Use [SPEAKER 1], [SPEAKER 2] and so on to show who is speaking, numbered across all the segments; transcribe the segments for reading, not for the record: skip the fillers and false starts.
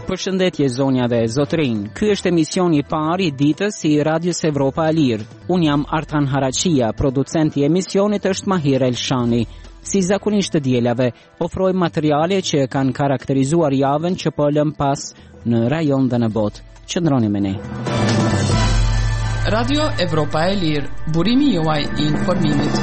[SPEAKER 1] Përshëndetje zonja dhe zotërinj. Ky është emisioni I parë I ditës I Radios Evropa e Lirë. Un jam Artan Harachia, producenti I emisionit është Mahir Elshani. Si zakonisht të dielave, ofrojmë materiale që kanë karakterizuar javën që po lëm pas në rajon dhe në botë. Qëndroni me ne.
[SPEAKER 2] Radio Evropa e Lirë, burimi juaj I informimit.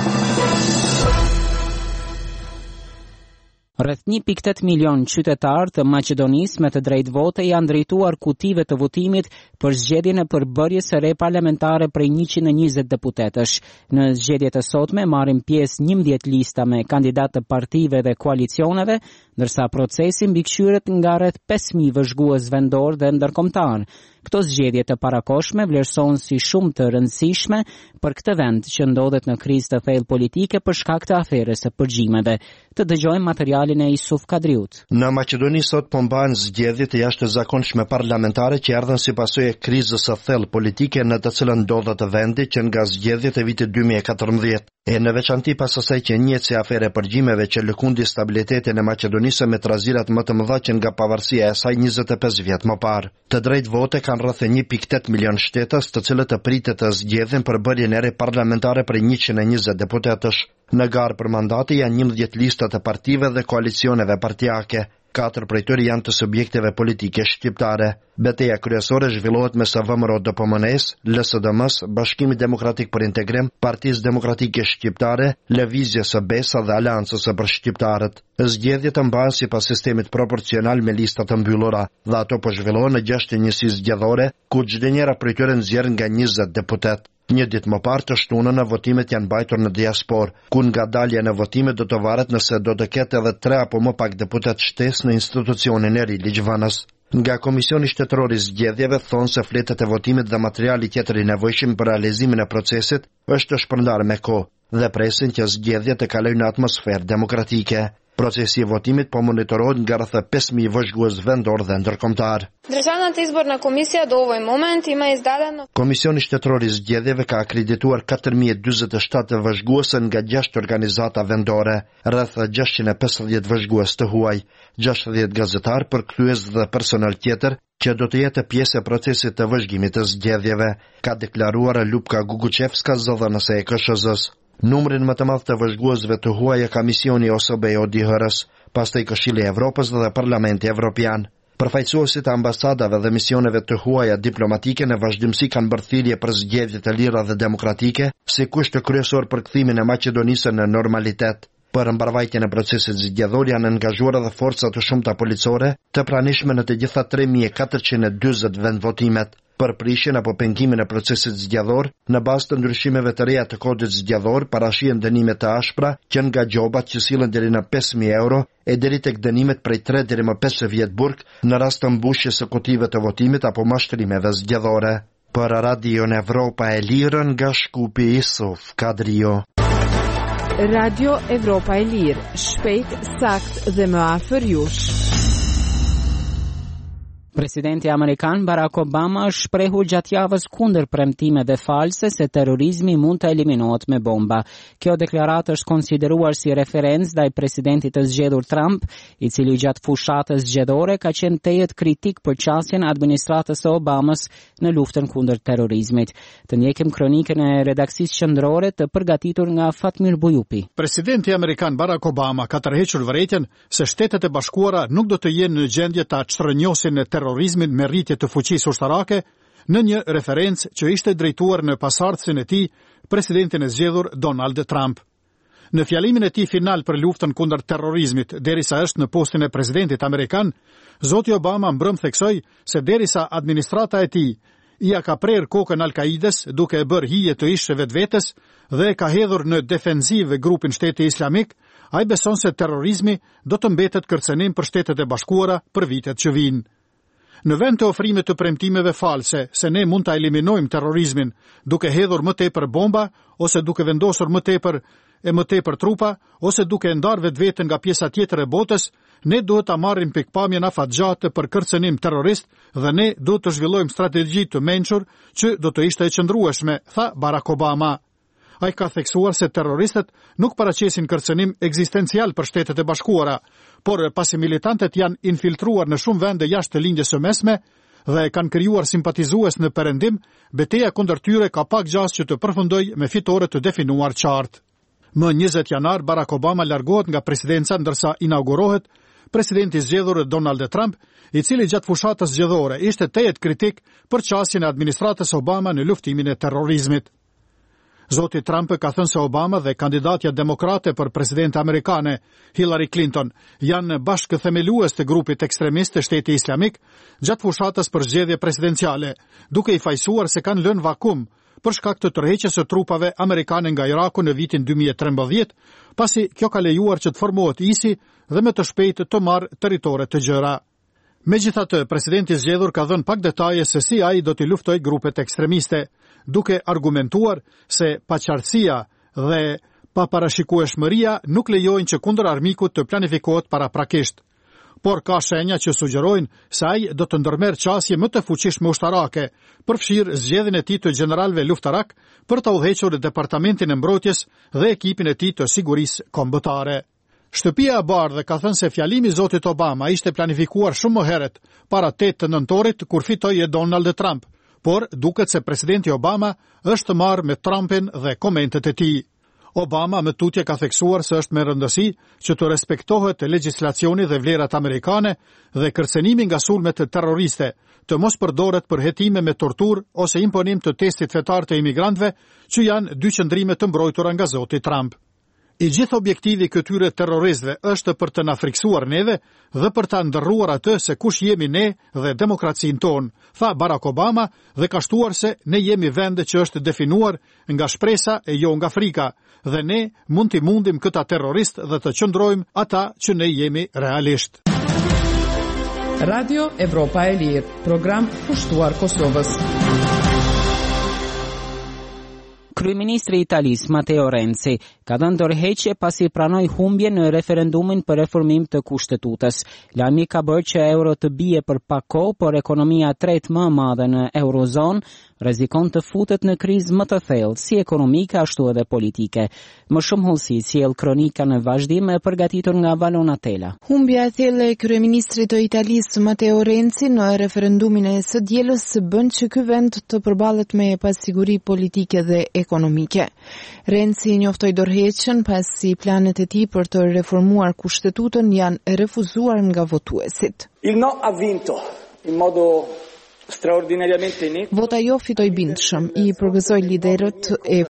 [SPEAKER 1] Rreth 1.8 milion qytetarë të Maqedonisë me të drejtë vote janë drejtuar kutive të votimit për zgjedhjen e përbërjes së re parlamentare prej 120 deputetësh. Në zgjedhjet e sotme marrin pjesë 11 lista me kandidatë të partive dhe koalicioneve, ndërsa procesi mbikëqyret nga rreth 5.000 vëzhgues vendor dhe ndërkombëtar. Këto zgjedhje të parakoshme vlerësohen si shumë të rëndësishme për këtë vend që ndodhet në krizë të thellë politike për shkak të aferës së përgjimeve. Të dëgjojmë materialin e Isuf Kadriut.
[SPEAKER 3] Në Maqedoni sot po mbahen zgjedhje të jashtëzakonshme parlamentare që erdhën si pasojë e krizës së thellë politike në të cilën ndodhet vendi që nga zgjedhjet e vitit 2014. E në veçanti pas asaj që njihet si afere përgjimeve që lëkundi stabilitetin e Maqedonisë me trazirat më të mëdha që nga pavarësia e saj 25 vjet më parë. Të drejtë vote kanë rreth 1.8 milion shtetës, të cilët të pritet të zgjedhin për bërjen e re parlamentare për 120 deputetësh. Në garë për mandate janë 11 lista të partive dhe koalicioneve partijake. 4 prej tyre janë të subjekteve politike shqiptare. Betejë kryesore zhvillohet mes VMRO-DPMNE-s, LSDM-s, Bashkimit Demokratik për Integrim, Partisë Demokratike Shqiptare, Lëvizjes së BESA dhe Aleancës së për Shqiptarët. Zgjedhjet mbahen sipas sistemit proporcional me lista të mbyllura, dhe ato po zhvillohen në 6 njësi zgjedhore, ku çdo njëra prej tyre nxjerr nga 20 deputet. Një ditë më parë të shtunën votimet janë mbajtur në diasporë, ku nga dalja në votimet do të varet nëse do të ketë edhe 3 apo më pak deputet shtesë në institucionin e ri ligjvënës. Nga Komisioni Shtetëror I Zgjedhjeve thonë se fletet e votimit dhe materiali tjetër I nevojshëm për realizimin e procesit është shpërndar me kohë dhe presin që zgjedhjet të kalojnë në atmosferë demokratike. Procesi I votimit po monitorohet nga rreth 5.000 vëzhgues vendor dhe ndërkombëtar.
[SPEAKER 4] Državната изборна комисија до овој момент има издадено
[SPEAKER 3] Komisioni Shtetëror I Zgjedhjeve ka akredituar 4047 vëzhgues nga 6 organizata vendore, rreth 650 vëzhgues të huaj, 60 gazetar, përkthyes dhe personel tjetër që do të jetë pjesë e procesit të vëzhgimit të zgjedhjeve, ka deklaruar Lupka Guguchevska, zëdhënëse e KSZ-s. Numrin më të madh të vëzhguesve të huaj ka misioni OSBE-ODIHR-s, pastaj Këshilli I Evropës dhe Parlamenti Evropian. Përfaqësuesit e ambasadave dhe misioneve të huaja diplomatike në vazhdimsi kanë bërë thirrje për zgjedhje të lira dhe demokratike, si kusht kryesor për kthimin e Maqedonisë në normalitet. Për mbarvajtjen e procesit zgjedhor janë angazhuar edhe forca të shumta policore, të pranishme në të gjitha 3440 vendvotimet. Për prishjen apo pengimin e procesit zgjedhor, në bazë të ndryshimeve të reja të kodit zgjedhor, parashihen dënime të ashpra që nga gjobat që sillen deri në 5.000 euro e deri tek dënimet prej 3 deri më 5 vjet burg në rast të mbushjes së kutive të votimit apo mashtrimeve zgjedhore. Për Radio Evropa e Lirë nga Shkupi Isuf Kadrio.
[SPEAKER 5] Radio Evropa e Lirë, shpejt, sakt dhe më afër jush.
[SPEAKER 1] Presidenti Amerikan Barack Obama është shprehur gjatë javës kundër premtimeve false se terrorizmi mund të eliminohet me bomba. Kjo deklaratë është konsideruar si referencë ndaj presidentit të zgjedhur Trump, I cili gjatë fushatës zgjedhore ka qenë tejet kritik për qasjen e administratës së Obamës në luftën kundër terrorizmit. Të ndjekim kronikën e redaksisë qendrore të përgatitur nga Fatmir Bujupi.
[SPEAKER 6] Presidenti Amerikan Barack Obama ka tërhequr vërejtjen se Shtetet e Bashkuara nuk do të jenë në gjendje ta çrrënjosin terrorizmin me rritje të fuqisë ushtarake në një referencë që ishte drejtuar në pasardhësin e tij presidentin e zgjedhur Donald Trump. Në fjalimin e tij final për luftën kundër terrorizmit derisa është në postin e presidentit amerikan, zoti Obama mbrëm theksoi se derisa administrata e tij ia ka prerë kokën Al-Kaides duke e bërë hije të ishte vetvetes dhe ka hedhur në defenzivë grupin Shteti Islamik, ai beson se terrorizmi do të mbetet kërcënim për Shtetet e Bashkuara për vitet që vijnë. Në vend të ofrimit të premtimeve false se ne mund ta eliminojmë terrorizmin duke hedhur më tepër bomba ose duke vendosur më tepër trupa ose duke ndarë vetveten nga pjesa tjetër e botës, ne duhet ta marrim pikpamjen afatgjatë për kërcënim terrorist dhe ne duhet të zhvillojmë strategji të mençur që do të ishte e qëndrueshme, tha Barack Obama. Ai ka theksuar se terroristët nuk paraqesin kërcënim ekzistencial për Shtetet e Bashkuara, por pasi militantët janë infiltruar në shumë vende jashtë të lindjes së mesme dhe kanë krijuar simpatizues në perëndim, betejë kundër tyre ka pak gjas që të përfundojë me fitore të definuar qartë. Më 20 janar Barack Obama largohet nga presidenca ndërsa inaugurohet presidenti zgjedhur Donald Trump, i cili gjatë fushatës zgjedhore ishte tejet kritik për qasjen e administratës Obama në luftimin e terrorizmit. Zoti Trump ka thënë se Obama dhe kandidatja demokrate për presidente amerikane, Hillary Clinton, janë bashkëthemelues të grupit ekstremist të Shteti Islamik gjatë fushatës për zgjedhje presidenciale, duke i fajsuar se kanë lënë vakum për shkak të tërheqjes së trupave amerikane nga Iraku në vitin 2013, pasi kjo ka lejuar që të formohet ISI dhe me të shpejtë të marrë territore të gjëra. Megjithatë, presidenti zgjedhur ka dhënë pak detaje se si ai do t'i luftojë grupet ekstremiste, duke argumentuar se paqartësia dhe paparashikueshmëria nuk lejojnë që kundër armikut të planifikohet paraprakisht. Por ka shenja që sugjerojnë se ai do të ndërmerr qasje më të fuqishme ushtarake, përfshirë zgjedhjen e tij të gjeneralëve luftarak për të udhëhequr departamentin e mbrojtjes dhe ekipin e tij të sigurisë kombëtare. Shtëpia e Bardhë ka thënë se fjalimi i zotit Obama ishte planifikuar shumë më herët, para 8 të nëntorit kur fitoi Donald Trump, por duket se presidenti Obama është marrë me Trumpin dhe komentet e tij. Obama me tutje ka theksuar se është me rëndësi që të respektohet legjislacioni dhe vlerat amerikane dhe kërcenimi nga sulmet terroriste të mos përdoret për hetime me tortur ose imponim të testit fetar të imigrantëve, që janë dy qëndrime të mbrojtura nga zoti Trump. I gjithë objektivi këtyre terroristëve është për të na friksuar neve dhe për ta ndërruar atë se kush jemi ne dhe demokracinë tonë, tha Barack Obama, dhe ka shtuar se ne jemi vende që është definuar nga shpresa e jo nga frika, dhe ne mund t'i mundim këta terrorist dhe të qëndrojmë ata që ne jemi realisht.
[SPEAKER 2] Radio Evropa e Lirë, program pushtuar Kosovës.
[SPEAKER 1] Kryeministri i Italisë Matteo Renzi ka dhënë ndërheqje pasi pranoi humbje në referendumin për reformim të Kushtetutës. Lajmi ka bërë që euro të bie për pak kohë, por ekonomia e tretë më e madhe në eurozonë rrezikon të futet në krizë më të thellë, si ekonomike ashtu edhe politike. Më shumë hollësi sjell kronika në vazhdim e përgatitur nga Valona Tela.
[SPEAKER 5] Humbja e thellë e kryeministrit të Italisë Matteo Renzi në referendumin e së dielës bën që ky vend të përballet me pasiguri politike dhe ekonomike. Renzi njoftoi dorëheqjen pasi planet e tij për të reformuar Kushtetutën janë refuzuar nga votuesit.
[SPEAKER 7] Il no ha vinto in modo straordinariamente netto.
[SPEAKER 5] Vota jo fitoi bindshëm, i përgëzoi liderët e